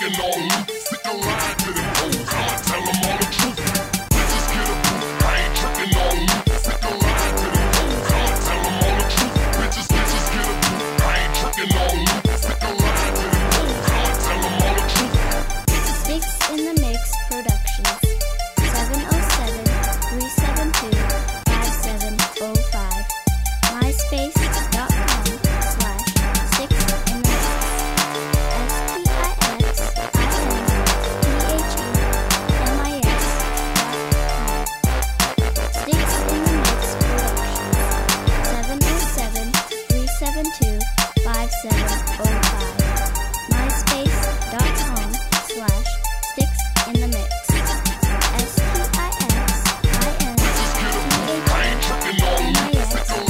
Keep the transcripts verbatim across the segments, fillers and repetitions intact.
tricking on loop. Stick a line to them hoes, I'ma tell them all the truth. Bitches get a proof, I ain't tricking on loop. Stick a line to them hoes, I'ma tell them all the truth. Bitches, bitches get a proof, I ain't tricking on loop. Stick a line to them hoes, I'ma tell them all the truth. Sticks in the Mix Productions. seven oh seven, three seven two, five seven oh five. MySpace.com slash Sticks in the Mix. S T I X I N T H E M I X dot com. Sticks in the Mix Productions. seven oh seven, three seven two, five seven oh five. MySpace.com slash Sticks in the Mix. S T I X I N T H E M I X Sticks in the Mix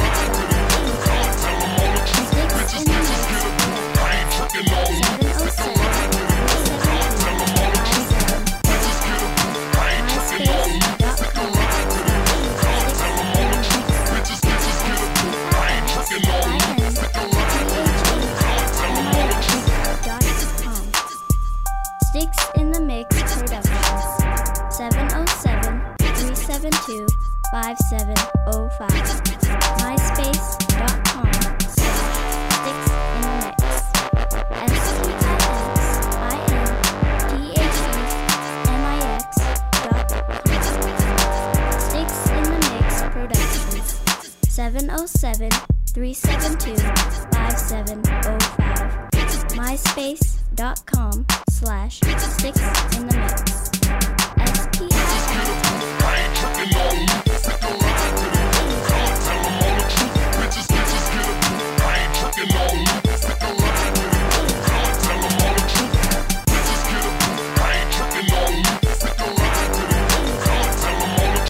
Sticks in the Mix Productions. seven oh seven, three seven two, five seven oh five. MySpace.com slash Sticks in the Mix. S T I X I N T H E M I X dot com. Sticks in the Mix Productions. seven oh seven, three seven two, five seven oh five. MySpace.com slash Sticks in the Mix.